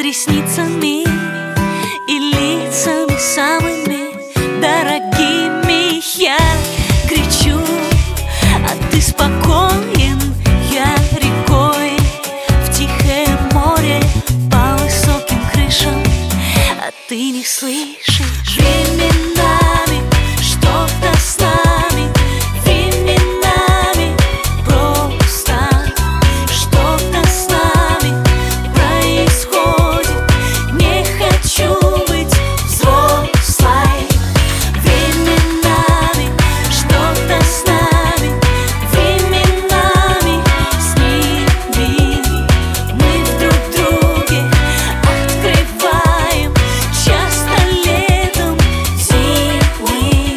ресницами и лицами самыми дорогими. Я кричу, а ты спокоен. Я рекой в тихое море по высоким крышам, а ты не слышишь. Временами что-то с нами, временами просто что-то с нами происходит. Не хочу быть взрослой. Временами что-то с нами, временами с ними. Мы в друг друге открываем часто летом зимы.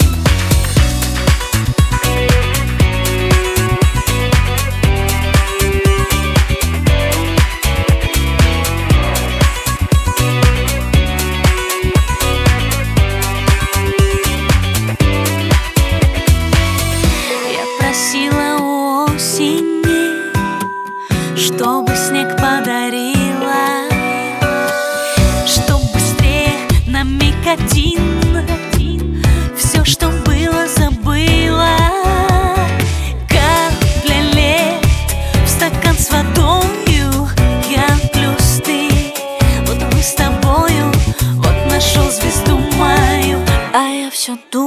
Я просила у осени, чтобы снег подарила, чтоб быстрее на миг один все, что было, забыла. Капля лет в стакан с водою, я плюс ты, вот мы с тобою, вот нашел звезду мою. А я все думаю,